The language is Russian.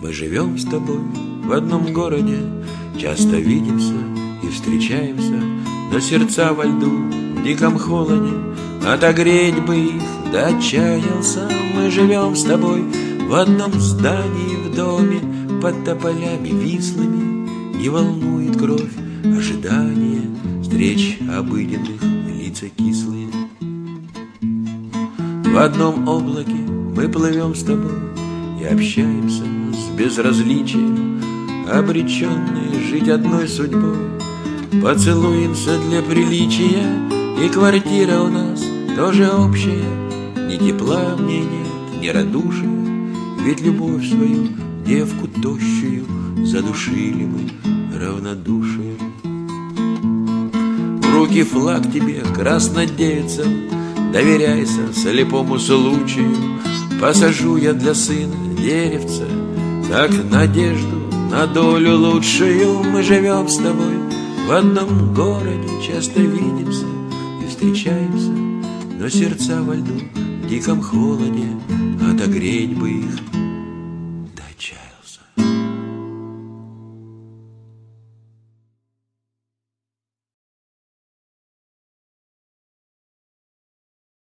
Мы живем с тобой в одном городе, часто видимся и встречаемся, но сердца во льду, в диком холоде, отогреть бы их, да отчаялся. Мы живем с тобой в одном здании, в доме, под тополями вислыми. Не волнует кровь, ожидание встреч обыденных, лица кислые. В одном облаке мы плывем с тобой и общаемся с безразличием, обреченные жить одной судьбой. Поцелуемся для приличия, и квартира у нас тоже общая. Ни тепла мне нет, ни радушия, ведь любовь свою, девку тощую, задушили мы равнодушием. В руки флаг тебе, краснодевица, доверяйся слепому случаю. Посажу я для сына деревца, как надежду на долю лучшую. Мы живем с тобой в одном городе, часто видимся и встречаемся, но сердца во льду, в диком холоде, отогреть бы их,